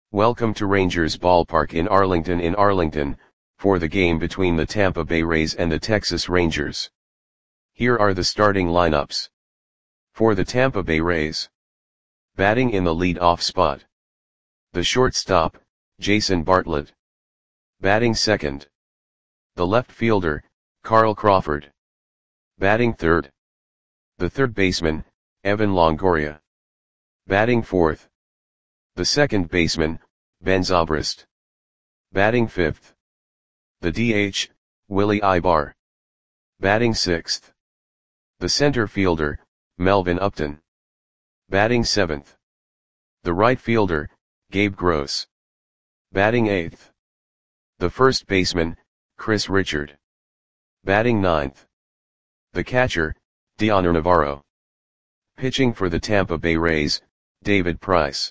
Welcome to Rangers Ballpark in Arlington, for the game between the Tampa Bay Rays and the Texas Rangers. Here are the starting lineups. For the Tampa Bay Rays. Batting in the lead-off spot. The shortstop, Jason Bartlett. Batting second. The left fielder, Carl Crawford. Batting third. The third baseman, Evan Longoria. Batting fourth. The second baseman, Ben Zobrist. Batting fifth. The DH, Willie Aybar. Batting sixth. The center fielder, Melvin Upton. Batting seventh. The right fielder, Gabe Gross. Batting eighth. The first baseman, Chris Richard. Batting ninth. The catcher, Dioner Navarro. Pitching for the Tampa Bay Rays, David Price.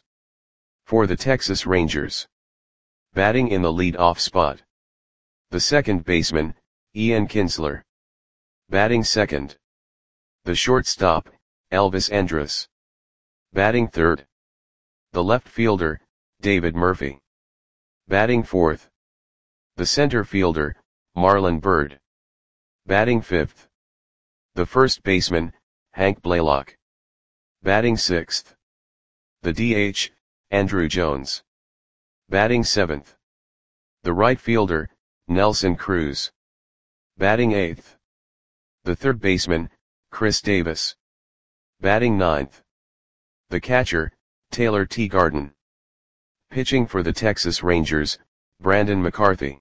For the Texas Rangers. Batting in the lead-off spot. The second baseman, Ian Kinsler. Batting second. The shortstop, Elvis Andrus. Batting third. The left fielder, David Murphy. Batting fourth. The center fielder, Marlon Byrd. Batting fifth. The first baseman, Hank Blaylock. Batting sixth. The DH, Andruw Jones. Batting seventh. The right fielder, Nelson Cruz. Batting eighth. The third baseman, Chris Davis. Batting ninth. The catcher, Taylor Teagarden. Pitching for the Texas Rangers, Brandon McCarthy.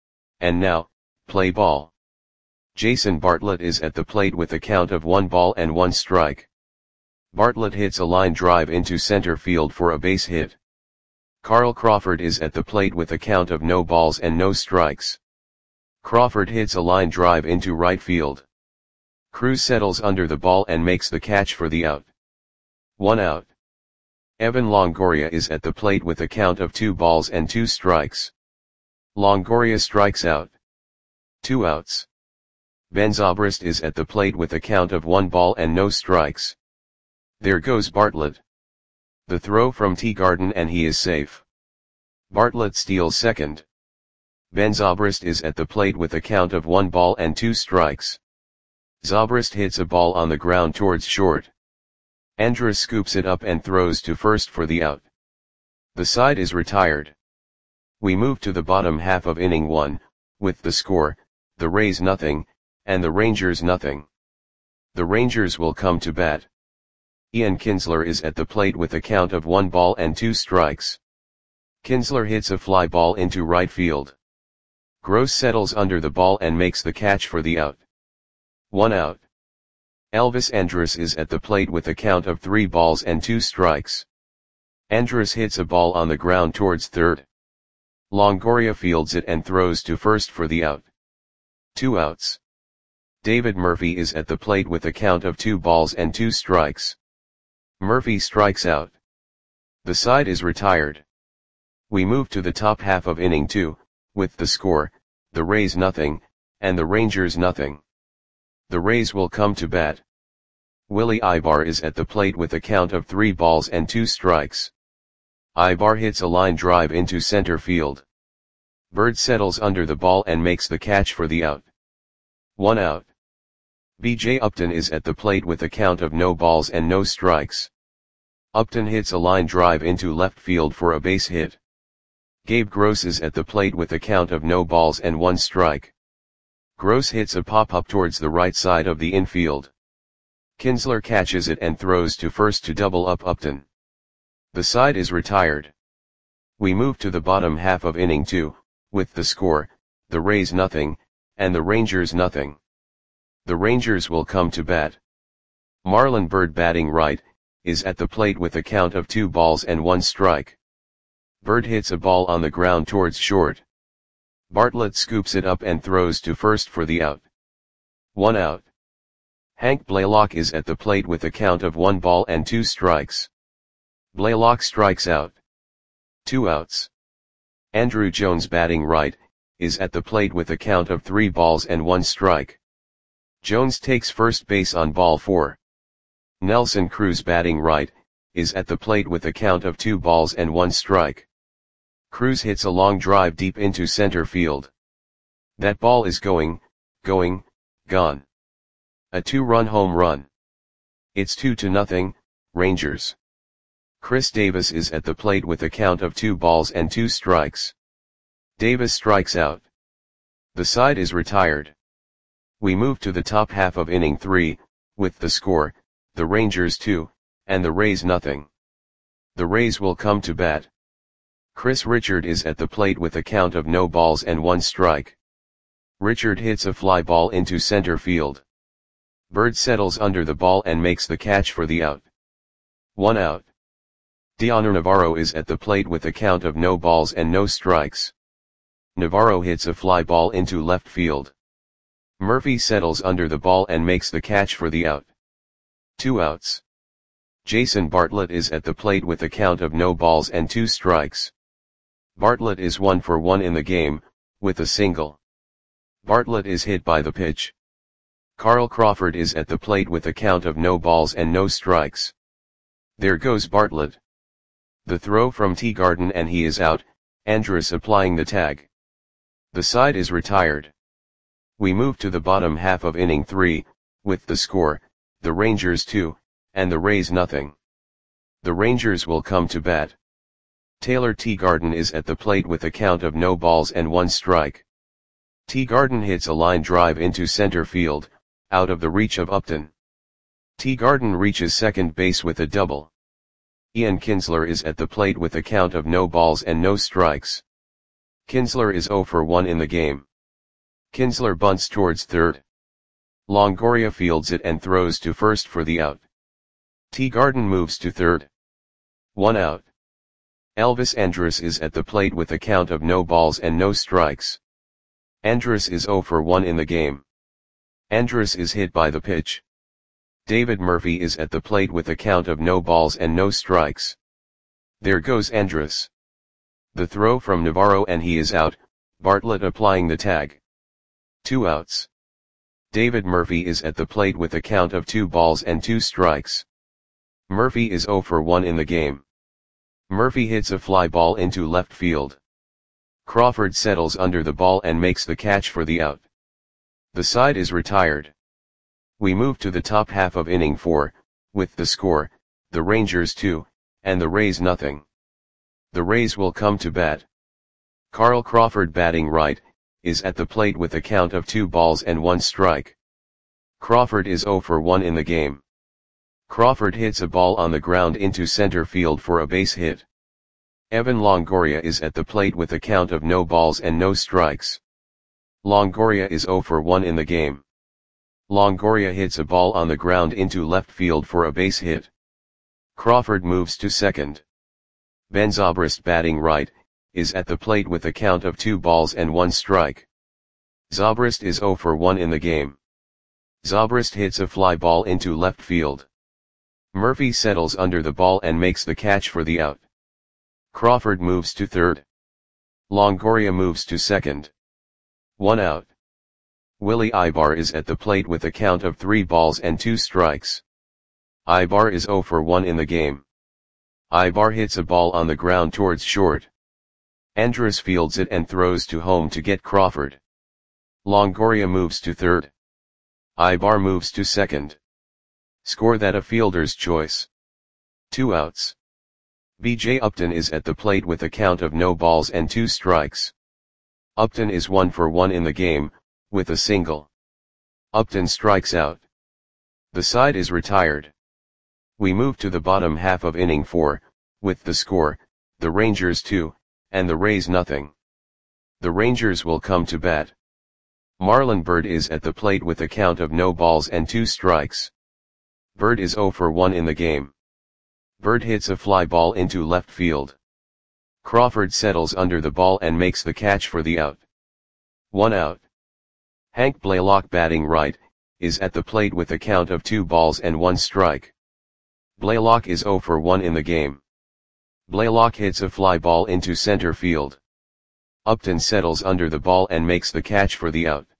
And now, play ball. Jason Bartlett is at the plate with a count of 1 strike. Bartlett hits a line drive into center field for a base hit. Carl Crawford is at the plate with a count of 0 strikes. Crawford hits a line drive into right field. Cruz settles under the ball and makes the catch for the out. 1 out. Evan Longoria is at the plate with a count of 2 strikes. Longoria strikes out. 2 outs. Ben Zobrist is at the plate with a count of 1 no strikes. There goes Bartlett. The throw from Teagarden and he is safe. Bartlett steals second. Ben Zobrist is at the plate with a count of 1 2 strikes. Zobrist hits a ball on the ground towards short. Andrus scoops it up and throws to first for the out. The side is retired. We move to the bottom half of inning 1, with the score, the Rays nothing, and the Rangers nothing. The Rangers will come to bat. Ian Kinsler is at the plate with a count of 1 2 strikes. Kinsler hits a fly ball into right field. Gross settles under the ball and makes the catch for the out. 1 out. Elvis Andrus is at the plate with a count of 3 2 strikes. Andrus hits a ball on the ground towards third. Longoria fields it and throws to first for the out. 2 outs. David Murphy is at the plate with a count of 2 2 strikes. Murphy strikes out. The side is retired. We move to the top half of inning 2, with the score, the Rays nothing, and the Rangers nothing. The Rays will come to bat. Willie Aybar is at the plate with a count of 3 2 strikes. Aybar hits a line drive into center field. Byrd settles under the ball and makes the catch for the out. 1 out. B.J. Upton is at the plate with a count of no strikes. Upton hits a line drive into left field for a base hit. Gabe Gross is at the plate with a count of 1 strike. Gross hits a pop-up towards the right side of the infield. Kinsler catches it and throws to first to double up Upton. The side is retired. We move to the bottom half of inning 2, with the score, the Rays nothing, and the Rangers nothing. The Rangers will come to bat. Marlon Byrd batting right, is at the plate with a count of 2 1 strike. Byrd hits a ball on the ground towards short. Bartlett scoops it up and throws to first for the out. 1 out. Hank Blaylock is at the plate with a count of 1 2 strikes. Blaylock strikes out. 2 outs. Andruw Jones batting right, is at the plate with a count of 3 1 strike. Jones takes first base on ball 4. Nelson Cruz batting right, is at the plate with a count of 2 1 strike. Cruz hits a long drive deep into center field. That ball is going, gone. A 2-run home run. It's 2-0, Rangers. Chris Davis is at the plate with a count of 2 balls and 2 strikes. Davis strikes out. The side is retired. We move to the top half of inning 3, with the score, the Rangers 2, and the Rays nothing. The Rays will come to bat. Chris Richard is at the plate with a count of no balls and 1 strike. Richard hits a fly ball into center field. Bird settles under the ball and makes the catch for the out. 1 out. Dioner Navarro is at the plate with a count of no balls and no strikes. Navarro hits a fly ball into left field. Murphy settles under the ball and makes the catch for the out. 2 outs. Jason Bartlett is at the plate with a count of no balls and 2 strikes. Bartlett is 1 for 1 in the game, with a single. Bartlett is hit by the pitch. Carl Crawford is at the plate with a count of no balls and no strikes. There goes Bartlett. The throw from Teeguarden and he is out, Andrus applying the tag. The side is retired. We move to the bottom half of inning 3, with the score, the Rangers 2, and the Rays nothing. The Rangers will come to bat. Taylor Teeguarden is at the plate with a count of no balls and 1 strike. Teeguarden hits a line drive into center field, out of the reach of Upton. Teeguarden reaches second base with a double. Ian Kinsler is at the plate with a count of no balls and no strikes. Kinsler is 0 for 1 in the game. Kinsler bunts towards third. Longoria fields it and throws to first for the out. Teeguarden moves to third. 1 out. Elvis Andrus is at the plate with a count of no balls and no strikes. Andrus is 0 for 1 in the game. Andrus is hit by the pitch. David Murphy is at the plate with a count of no balls and no strikes. There goes Andrus. The throw from Navarro and he is out, Bartlett applying the tag. 2 outs. David Murphy is at the plate with a count of 2 balls and 2 strikes. Murphy is 0 for 1 in the game. Murphy hits a fly ball into left field. Crawford settles under the ball and makes the catch for the out. The side is retired. We move to the top half of inning 4, with the score, the Rangers 2, and the Rays nothing. The Rays will come to bat. Carl Crawford batting right, is at the plate with a count of 2 balls and 1 strike. Crawford is 0 for 1 in the game. Crawford hits a ball on the ground into center field for a base hit. Evan Longoria is at the plate with a count of no balls and no strikes. Longoria is 0 for 1 in the game. Longoria hits a ball on the ground into left field for a base hit. Crawford moves to second. Ben Zobrist batting right, is at the plate with a count of 2 balls and 1 strike. Zobrist is 0 for 1 in the game. Zobrist hits a fly ball into left field. Murphy settles under the ball and makes the catch for the out. Crawford moves to third. Longoria moves to second. 1 out. Willie Ibar is at the plate with a count of 3 balls and 2 strikes. Ibar is 0 for 1 in the game. Ibar hits a ball on the ground towards short. Andrus fields it and throws to home to get Crawford. Longoria moves to third. Ibar moves to second. Score that a fielder's choice. 2 outs. B.J. Upton is at the plate with a count of no balls and 2 strikes. Upton is 1 for 1 in the game, with a single. Upton strikes out. The side is retired. We move to the bottom half of inning 4, with the score, the Rangers 2, and the Rays nothing. The Rangers will come to bat. Marlon Byrd is at the plate with a count of no balls and 2 strikes. Byrd is 0 for 1 in the game. Byrd hits a fly ball into left field. Crawford settles under the ball and makes the catch for the out. 1 out. Hank Blaylock batting right, is at the plate with a count of 2 balls and 1 strike. Blaylock is 0 for 1 in the game. Blaylock hits a fly ball into center field. Upton settles under the ball and makes the catch for the out.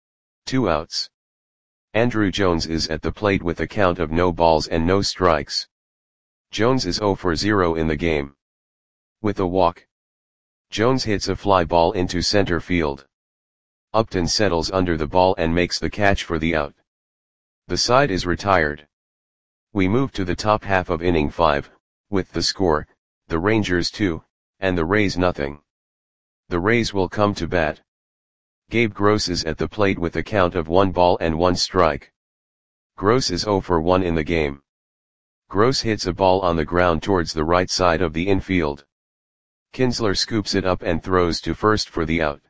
2 outs. Andruw Jones is at the plate with a count of no balls and no strikes. Jones is 0 for 0 in the game. With a walk. Jones hits a fly ball into center field. Upton settles under the ball and makes the catch for the out. The side is retired. We move to the top half of inning 5, with the score, the Rangers 2, and the Rays nothing. The Rays will come to bat. Gabe Gross is at the plate with a count of 1 ball and 1 strike. Gross is 0 for 1 in the game. Gross hits a ball on the ground towards the right side of the infield. Kinsler scoops it up and throws to first for the out.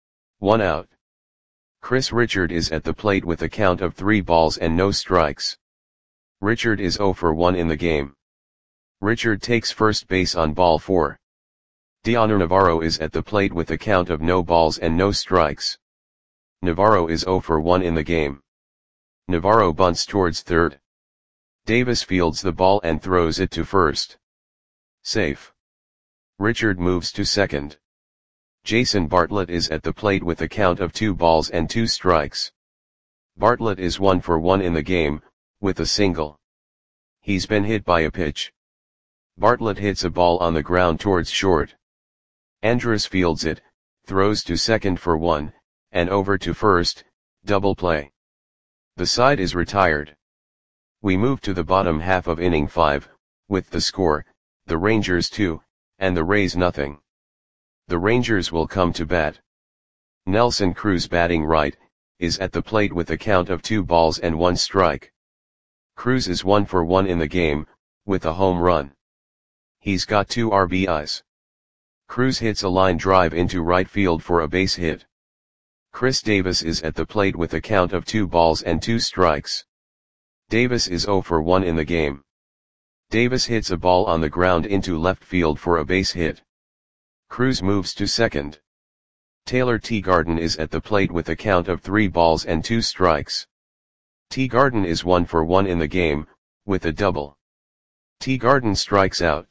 1 out. Chris Richard is at the plate with a count of 3 balls and no strikes. Richard is 0 for 1 in the game. Richard takes first base on ball 4. Dioner Navarro is at the plate with a count of no balls and no strikes. Navarro is 0 for 1 in the game. Navarro bunts towards third. Davis fields the ball and throws it to first. Safe. Richard moves to second. Jason Bartlett is at the plate with a count of 2 balls and 2 strikes. Bartlett is 1 for 1 in the game, with a single. He's been hit by a pitch. Bartlett hits a ball on the ground towards short. Andrus fields it, throws to second for 1, and over to first, double play. The side is retired. We move to the bottom half of inning 5, with the score, the Rangers 2, and the Rays nothing. The Rangers will come to bat. Nelson Cruz, batting right, is at the plate with a count of 2 balls and 1 strike. Cruz is 1 for 1 in the game, with a home run. He's got 2 RBIs. Cruz hits a line drive into right field for a base hit. Chris Davis is at the plate with a count of 2 balls and 2 strikes. Davis is 0 for 1 in the game. Davis hits a ball on the ground into left field for a base hit. Cruz moves to second. Taylor Teagarden is at the plate with a count of 3 balls and 2 strikes. Teagarden is 1 for 1 in the game, with a double. Teagarden strikes out.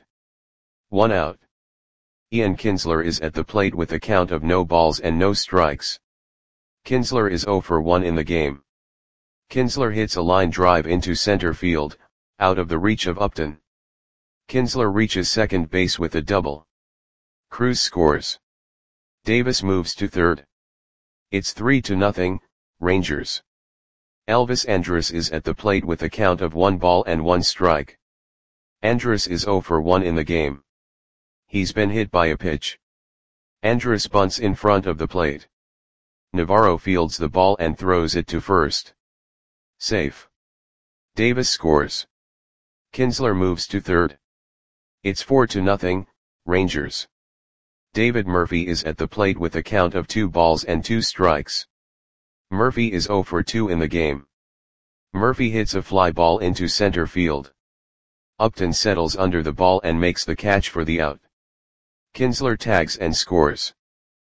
1 out. Ian Kinsler is at the plate with a count of no balls and no strikes. Kinsler is 0 for 1 in the game. Kinsler hits a line drive into center field, out of the reach of Upton. Kinsler reaches second base with a double. Cruz scores. Davis moves to third. It's 3-0, Rangers. Elvis Andrus is at the plate with a count of 1 ball and 1 strike. Andrus is 0 for 1 in the game. He's been hit by a pitch. Andrus bunts in front of the plate. Navarro fields the ball and throws it to first. Safe. Davis scores. Kinsler moves to third. It's 4-0, Rangers. David Murphy is at the plate with a count of 2 balls and 2 strikes. Murphy is 0 for 2 in the game. Murphy hits a fly ball into center field. Upton settles under the ball and makes the catch for the out. Kinsler tags and scores.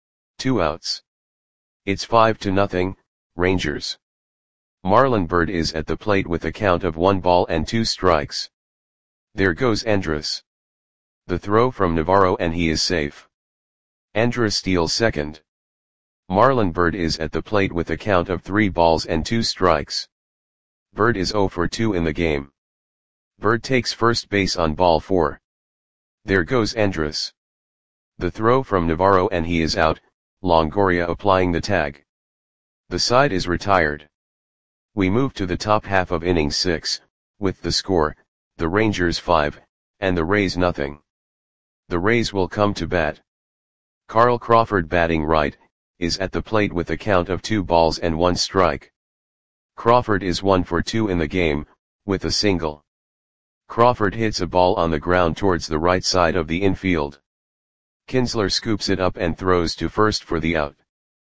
2 outs. It's 5-0, Rangers. Marlon Byrd is at the plate with a count of 1 ball and 2 strikes. There goes Andrus. The throw from Navarro and he is safe. Andrus steals second. Marlon Byrd is at the plate with a count of 3 balls and 2 strikes. Byrd is 0 for 2 in the game. Byrd takes first base on ball 4. There goes Andrus. The throw from Navarro and he is out, Longoria applying the tag. The side is retired. We move to the top half of inning 6, with the score, the Rangers 5, and the Rays nothing. The Rays will come to bat. Carl Crawford, batting right, is at the plate with a count of 2 balls and 1 strike. Crawford is 1 for 2 in the game, with a single. Crawford hits a ball on the ground towards the right side of the infield. Kinsler scoops it up and throws to first for the out.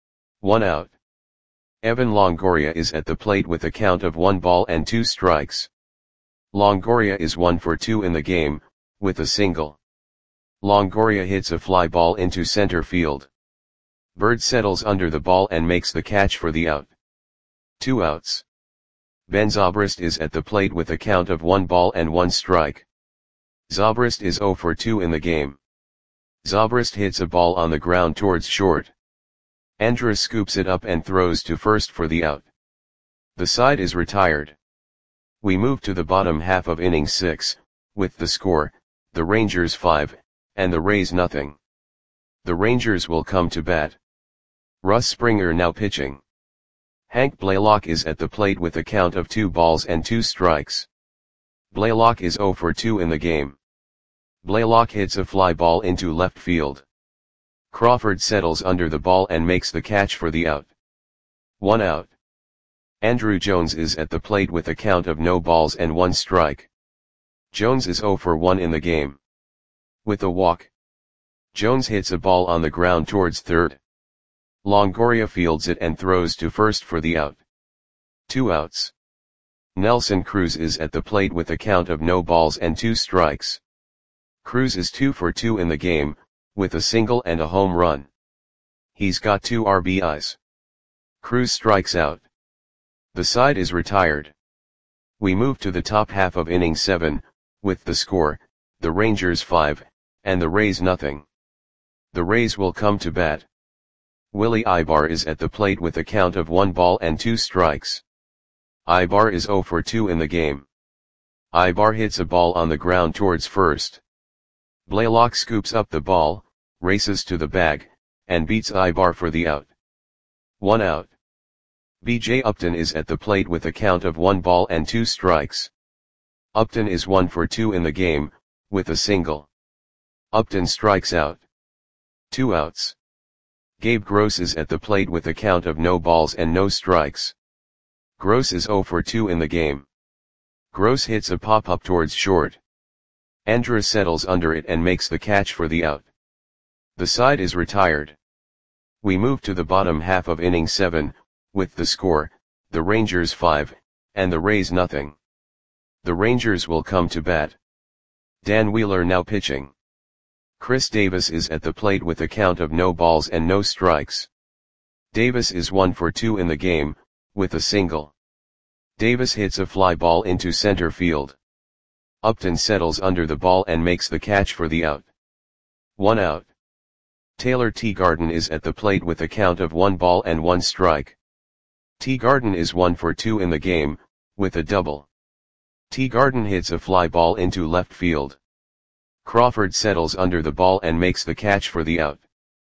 1 out. Evan Longoria is at the plate with a count of 1 ball and 2 strikes. Longoria is 1 for 2 in the game, with a single. Longoria hits a fly ball into center field. Byrd settles under the ball and makes the catch for the out. 2 outs. Ben Zobrist is at the plate with a count of 1 ball and 1 strike. Zobrist is 0 for 2 in the game. Zobrist hits a ball on the ground towards short. Andrus scoops it up and throws to first for the out. The side is retired. We move to the bottom half of inning 6, with the score, the Rangers 5, and the Rays nothing. The Rangers will come to bat. Russ Springer now pitching. Hank Blaylock is at the plate with a count of 2 balls and 2 strikes. Blaylock is 0 for 2 in the game. Blaylock hits a fly ball into left field. Crawford settles under the ball and makes the catch for the out. 1 out. Andruw Jones is at the plate with a count of no balls and 1 strike. Jones is 0 for 1 in the game. With a walk, Jones hits a ball on the ground towards third. Longoria fields it and throws to first for the out. 2 outs. Nelson Cruz is at the plate with a count of no balls and 2 strikes. Cruz is 2 for 2 in the game, with a single and a home run. He's got 2 RBIs. Cruz strikes out. The side is retired. We move to the top half of inning 7, with the score, the Rangers 5, and the Rays nothing. The Rays will come to bat. Willie Ibar is at the plate with a count of 1 ball and 2 strikes. Ibar is 0 for 2 in the game. Ibar hits a ball on the ground towards first. Blaylock scoops up the ball, races to the bag, and beats Ibar for the out. 1 out. B.J. Upton is at the plate with a count of 1 ball and 2 strikes. Upton is 1 for 2 in the game, with a single. Upton strikes out. 2 outs. Gabe Gross is at the plate with a count of no balls and no strikes. Gross is 0 for 2 in the game. Gross hits a pop-up towards short. Andruw settles under it and makes the catch for the out. The side is retired. We move to the bottom half of inning 7, with the score, the Rangers 5, and the Rays nothing. The Rangers will come to bat. Dan Wheeler now pitching. Chris Davis is at the plate with a count of no balls and no strikes. Davis is 1 for 2 in the game, with a single. Davis hits a fly ball into center field. Upton settles under the ball and makes the catch for the out. 1 out. Taylor Teagarden is at the plate with a count of 1 ball and 1 strike. Teagarden is 1 for 2 in the game, with a double. Teagarden hits a fly ball into left field. Crawford settles under the ball and makes the catch for the out.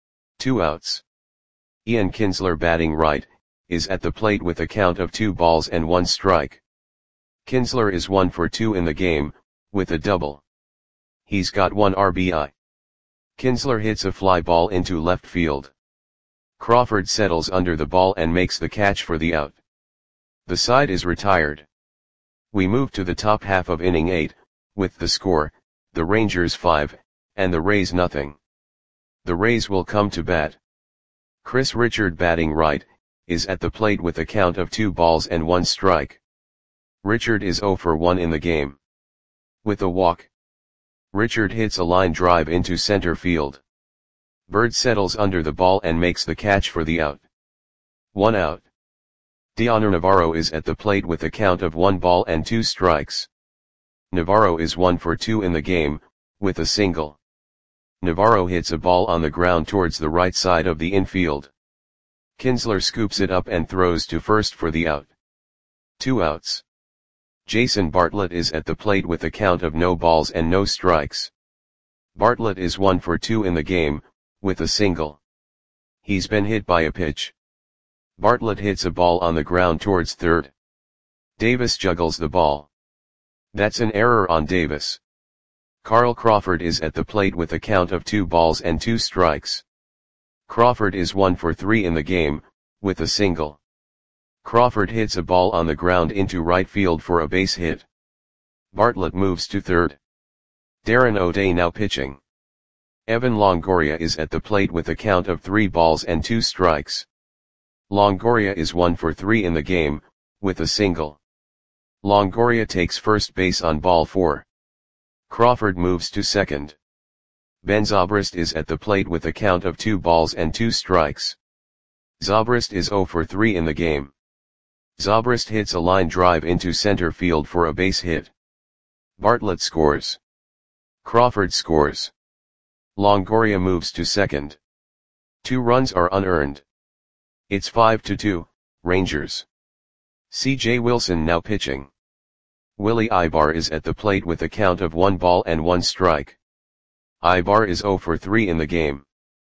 2 outs. Ian Kinsler batting right, is at the plate with a count of 2 balls and 1 strike. Kinsler is 1 for 2 in the game, with a double. He's got 1 RBI. Kinsler hits a fly ball into left field. Crawford settles under the ball and makes the catch for the out. The side is retired. We move to the top half of inning 8, with the score, the Rangers 5, and the Rays nothing. The Rays will come to bat. Chris Richard batting right, is at the plate with a count of 2 balls and 1 strike. Richard is 0 for 1 in the game. With a walk, Richard hits a line drive into center field. Bird settles under the ball and makes the catch for the out. 1 out. Dioner Navarro is at the plate with a count of 1 ball and 2 strikes. Navarro is 1 for 2 in the game, with a single. Navarro hits a ball on the ground towards the right side of the infield. Kinsler scoops it up and throws to first for the out. 2 outs. Jason Bartlett is at the plate with a count of no balls and no strikes. Bartlett is 1 for 2 in the game, with a single. He's been hit by a pitch. Bartlett hits a ball on the ground towards third. Davis juggles the ball. That's an error on Davis. Carl Crawford is at the plate with a count of 2 balls and 2 strikes. Crawford is 1 for 3 in the game, with a single. Crawford hits a ball on the ground into right field for a base hit. Bartlett moves to third. Darren O'Day now pitching. Evan Longoria is at the plate with a count of 3 balls and 2 strikes. Longoria is 1 for 3 in the game, with a single. Longoria takes first base on ball 4. Crawford moves to second. Ben Zobrist is at the plate with a count of 2 balls and 2 strikes. Zobrist is 0 for 3 in the game. Zobrist hits a line drive into center field for a base hit. Bartlett scores. Crawford scores. Longoria moves to second. 2 runs are unearned. It's 5-2, Rangers. C.J. Wilson now pitching. Willie Ibar is at the plate with a count of 1 ball and 1 strike. Ibar is 0 for 3 in the game.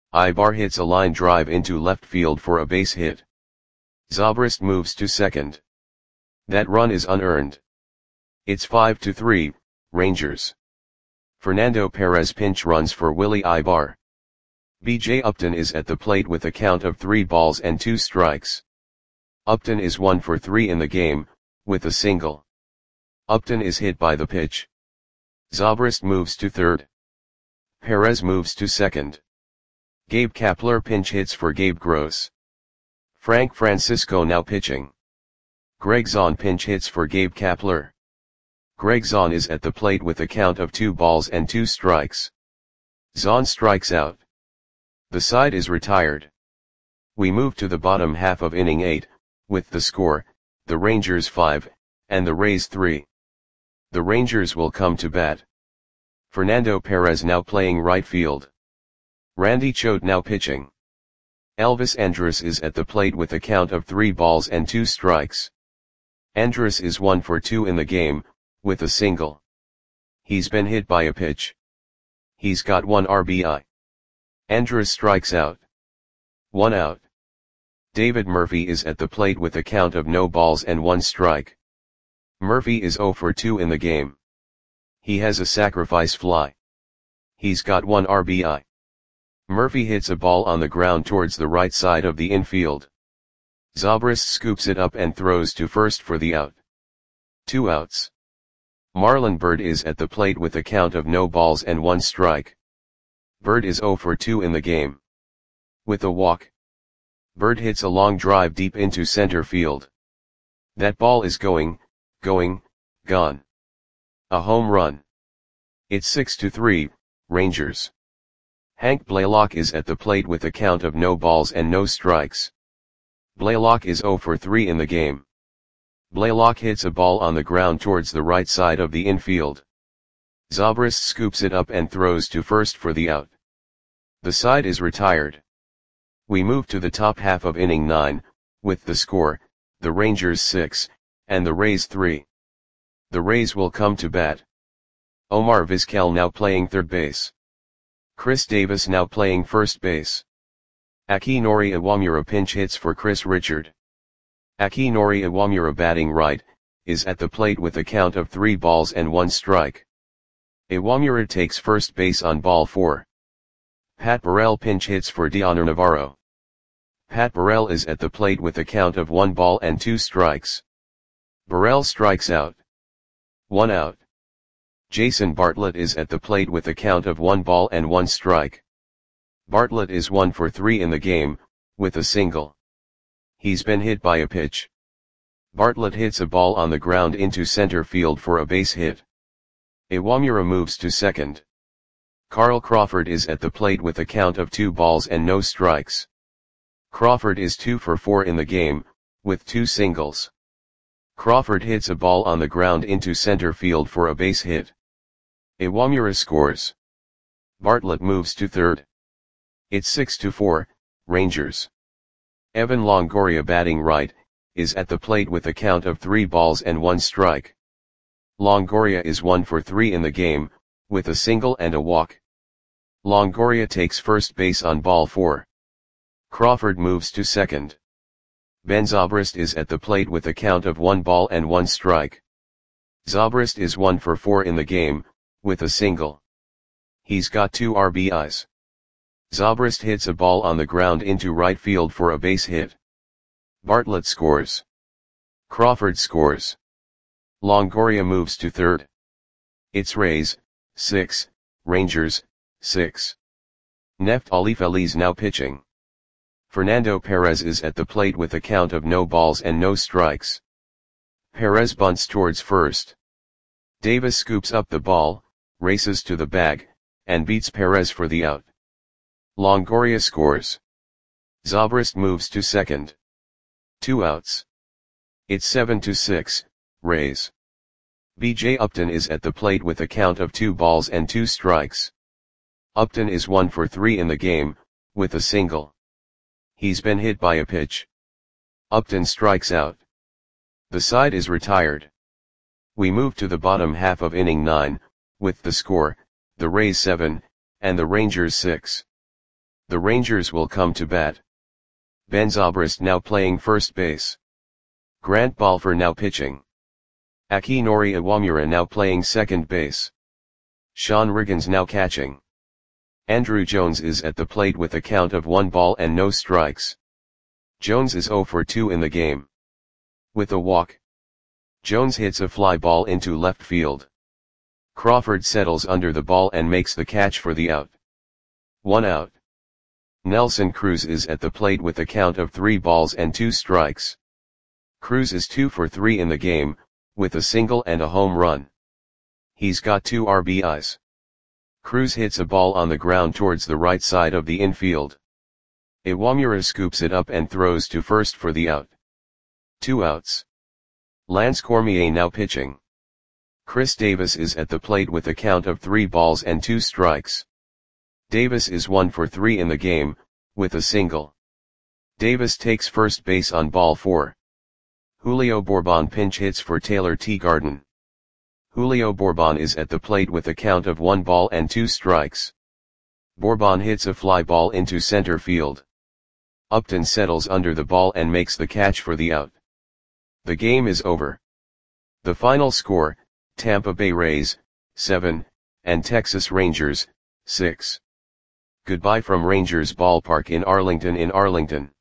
Ibar hits a line drive into left field for a base hit. Zobrist moves to second. That run is unearned. It's 5-3, Rangers. Fernando Perez pinch runs for Willie Ibar. B.J. Upton is at the plate with a count of 3 balls and 2 strikes. Upton is 1 for 3 in the game, with a single. Upton is hit by the pitch. Zobrist moves to third. Perez moves to second. Gabe Kapler pinch hits for Gabe Gross. Frank Francisco now pitching. Greg Zahn pinch hits for Gabe Kapler. Greg Zahn is at the plate with a count of 2 balls and 2 strikes. Zahn strikes out. The side is retired. We move to the bottom half of inning 8, with the score, the Rangers 5, and the Rays 3. The Rangers will come to bat. Fernando Perez now playing right field. Randy Choate now pitching. Elvis Andrus is at the plate with a count of 3 balls and 2 strikes. Andrus is 1 for 2 in the game, with a single. He's been hit by a pitch. He's got 1 RBI. Andrus strikes out. 1 out. David Murphy is at the plate with a count of no balls and 1 strike. Murphy is 0 for 2 in the game. He has a sacrifice fly. He's got 1 RBI. Murphy hits a ball on the ground towards the right side of the infield. Zobrist scoops it up and throws to first for the out. 2 outs. Marlon Byrd is at the plate with a count of no balls and 1 strike. Byrd is 0 for 2 in the game. With a walk. Byrd hits a long drive deep into center field. That ball is gone. A home run. It's 6-3, Rangers. Hank Blaylock is at the plate with a count of no balls and no strikes. Blaylock is 0 for 3 in the game. Blaylock hits a ball on the ground towards the right side of the infield. Zobrist scoops it up and throws to first for the out. The side is retired. We move to the top half of inning 9, with the score, the Rangers 6, and the Rays 3. The Rays will come to bat. Omar Vizquel now playing third base. Chris Davis now playing first base. Akinori Iwamura pinch hits for Chris Richard. Akinori Iwamura batting right, is at the plate with a count of 3 balls and 1 strike. Iwamura takes first base on ball 4. Pat Burrell pinch hits for Dioner Navarro. Pat Burrell is at the plate with a count of 1 ball and 2 strikes. Burrell strikes out. 1 out. Jason Bartlett is at the plate with a count of 1 ball and 1 strike. Bartlett is 1 for 3 in the game, with a single. He's been hit by a pitch. Bartlett hits a ball on the ground into center field for a base hit. Iwamura moves to second. Carl Crawford is at the plate with a count of 2 balls and no strikes. Crawford is 2 for 4 in the game, with 2 singles. Crawford hits a ball on the ground into center field for a base hit. Iwamura scores. Bartlett moves to third. It's 6-4, Rangers. Evan Longoria batting right, is at the plate with a count of 3 balls and 1 strike. Longoria is 1 for 3 in the game, with a single and a walk. Longoria takes first base on ball 4. Crawford moves to second. Ben Zobrist is at the plate with a count of 1 ball and 1 strike. Zobrist is 1 for 4 in the game, with a single. He's got 2 RBIs. Zobrist hits a ball on the ground into right field for a base hit. Bartlett scores. Crawford scores. Longoria moves to third. It's Rays, 6, Rangers, 6. Neftali Feliz now pitching. Fernando Perez is at the plate with a count of no balls and no strikes. Perez bunts towards first. Davis scoops up the ball, races to the bag, and beats Perez for the out. Longoria scores. Zobrist moves to second. 2 outs. It's 7-6, Rays. B.J. Upton is at the plate with a count of 2 balls and 2 strikes. Upton is 1 for 3 in the game, with a single. He's been hit by a pitch. Upton strikes out. The side is retired. We move to the bottom half of inning 9, with the score, the Rays 7, and the Rangers 6. The Rangers will come to bat. Ben Zobrist now playing first base. Grant Balfour now pitching. Akinori Iwamura now playing second base. Sean Riggins now catching. Andruw Jones is at the plate with a count of 1 ball and no strikes. Jones is 0 for 2 in the game. With a walk, Jones hits a fly ball into left field. Crawford settles under the ball and makes the catch for the out. 1 out. Nelson Cruz is at the plate with a count of 3 balls and 2 strikes. Cruz is 2 for 3 in the game, with a single and a home run. He's got 2 RBIs. Cruz hits a ball on the ground towards the right side of the infield. Iwamura scoops it up and throws to first for the out. 2 outs. Lance Cormier now pitching. Chris Davis is at the plate with a count of 3 balls and 2 strikes. Davis is 1 for 3 in the game, with a single. Davis takes first base on ball 4. Julio Bourbon pinch hits for Taylor Teagarden. Julio Bourbon is at the plate with a count of 1 ball and 2 strikes. Bourbon hits a fly ball into center field. Upton settles under the ball and makes the catch for the out. The game is over. The final score, Tampa Bay Rays, 7, and Texas Rangers, 6. Goodbye from Rangers Ballpark in Arlington.